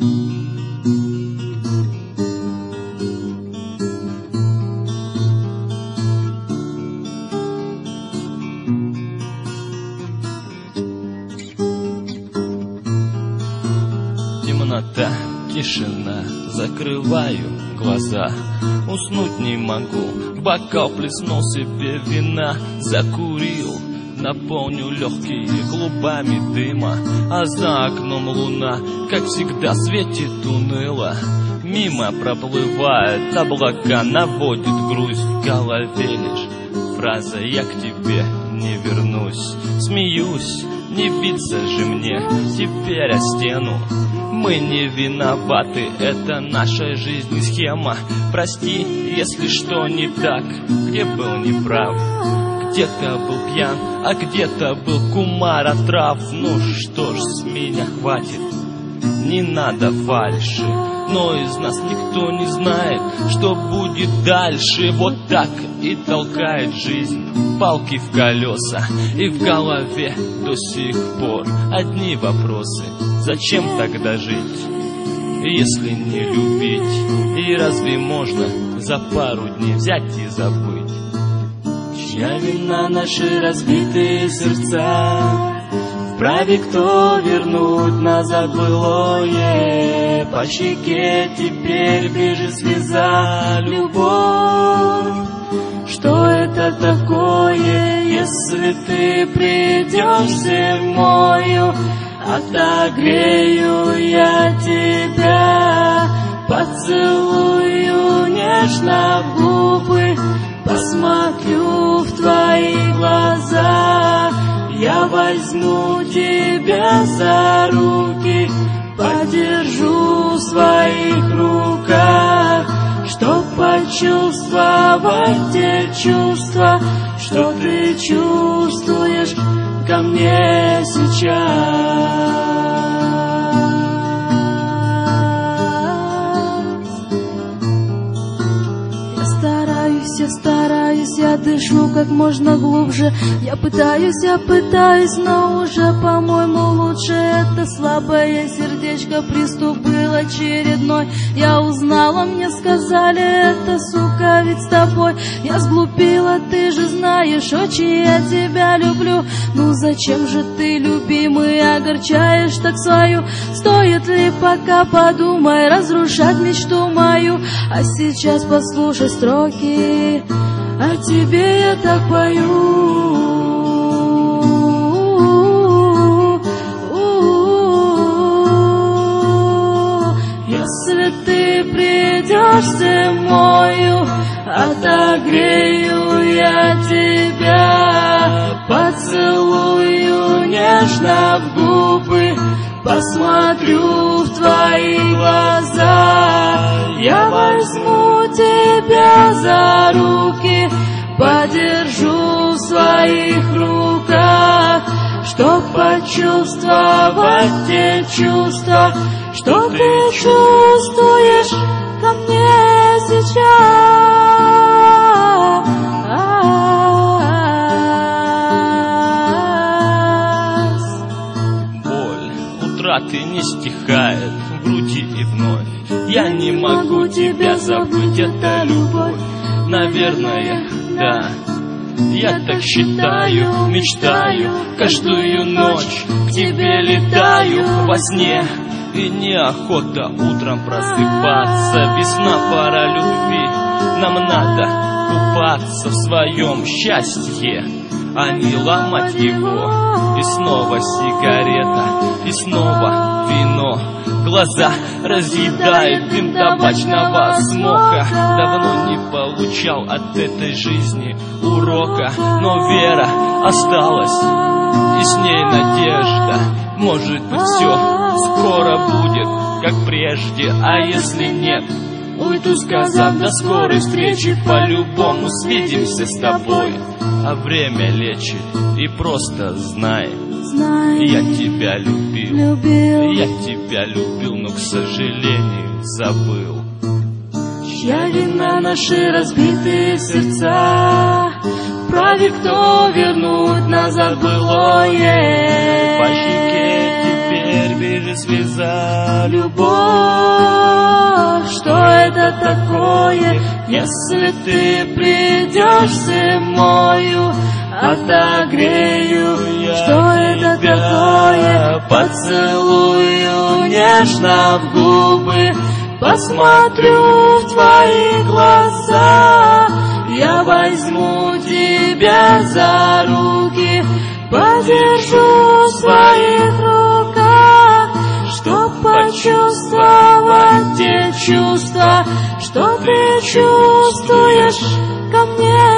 Темнота, тишина, закрываю глаза, уснуть не могу, в бокал плеснул себе вина, закурил, наполню легкие клубами дыма, а за окном луна, как всегда, светит уныло. Мимо проплывает облака, наводит грусть в голове лишь фраза «Я к тебе не вернусь». Смеюсь, не биться же мне теперь о стену. Мы не виноваты, это наша жизнь и схема. Прости, если что не так, где был неправ. Где-то был пьян, а где-то был кумар от трав. Ну что ж, с меня хватит, не надо фальши. Но из нас никто не знает, что будет дальше. Вот так и толкает жизнь палки в колеса. И в голове до сих пор одни вопросы: зачем тогда жить, если не любить? И разве можно за пару дней взять и забыть? Чья вина наши разбитые сердца? Вправе кто вернуть назад былое? По щеке теперь бежит слеза. Любовь, что это такое, если ты придешь зимою? Отогрею я тебя, поцелую нежно в губы, посмотрю в твои глаза. Я возьму тебя за руки, подержу в своих руках, чтоб почувствовать те чувства, что ты чувствуешь ко мне сейчас. Я дышу как можно глубже. Я пытаюсь, но уже, по-моему, лучше. Это слабое сердечко, приступ был очередной. Я узнала, мне сказали, это, сука, ведь с тобой. Я сглупила, ты же знаешь, очень я тебя люблю. Ну зачем же ты, любимый, огорчаешь так свою? Стоит ли, пока подумай, разрушать мечту мою? А сейчас послушай строки, о тебе я так пою. Если ты придешь зимою, отогрею я тебя, поцелую нежно в губы, посмотрю в твои глаза. Я возьму тебя за руки, подержу в своих руках, чтоб почувствовать те чувства, что ты чувствуешь ко мне сейчас. Боль утраты не стихает в груди и вновь. Я не могу тебя забыть, это любовь. Наверное, да, я так считаю, мечтаю, каждую ночь к тебе летаю во сне. И неохота утром просыпаться, весна, пора любви. Нам надо купаться в своем счастье, а не ломать его. И снова сигарета, и снова вино. Глаза разъедает дым табачного смока. Давно не получал от этой жизни урока, но вера осталась, и с ней надежда. Может быть, все скоро будет, как прежде, а если нет, уйду, сказав до скорой встречи. По-любому свидимся с тобой, а время лечит. И просто знай, я тебя любил. Я тебя любил, но, к сожалению, забыл. Чья вина наши разбитые сердца? Вправе кто вернуть назад былое? По щеке теперь бежит если за любовь? Что это такое, если ты придешь зимою, отогрею я что это такое, поцелую нежно в губы, посмотрю в твои глаза, я возьму тебя за руки, подержу в своих руках, чтоб почувствовать те чувства, что ты чувствуешь ко мне.